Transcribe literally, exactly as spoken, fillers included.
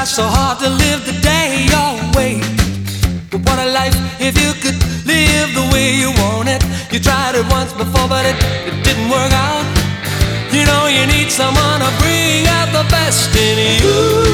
try so hard to live the day your way. But what a life if you could live the way you want it. You tried it once before, but it, it didn't work out. You know you need someone to bring out the best in you.